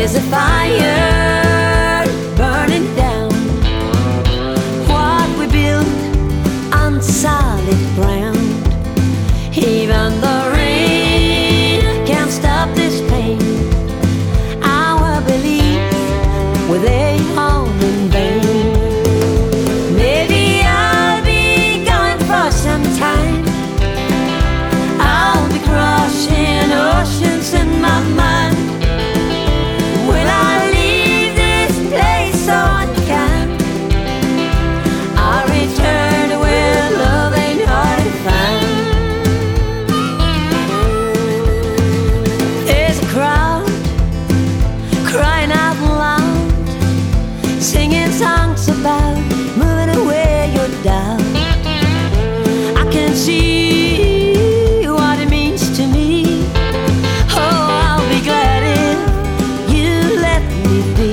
There's a fire burning down what we built on solid ground. Even the rain can't stop this pain. Our belief with a home in vain. Maybe I'll be gone for some time. I'll be crossing oceans in my mind. Will I leave this place so unkind? I'll return to where love ain't hard to find. There's a crowd crying out loud, singing songs about moving away your doubt. I can see what it means to me. Oh, I'll be glad if you let me be.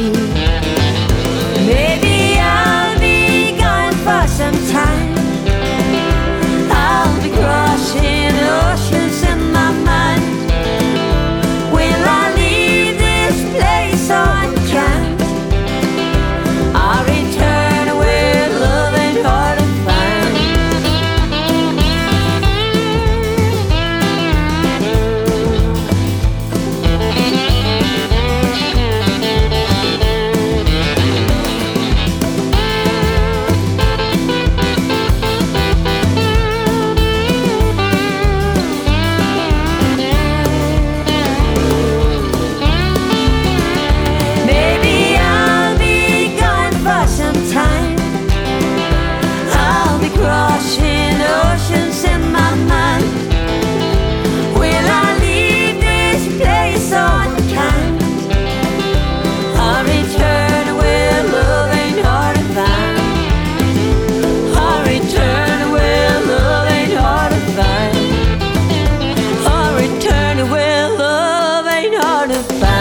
Maybe I'll be gone for some time. I'll be crossing oceans in my mind. Will I leave this place unkind? I'll return to where love ain't hard to find. Maybe I'll be gone for some time. I'll be crossing oceans in my mind. Will I leave this place unkind? I'll return to where love ain't hard to find. I'll return to where love ain't hard to find. I'll return to where love ain't hard to find.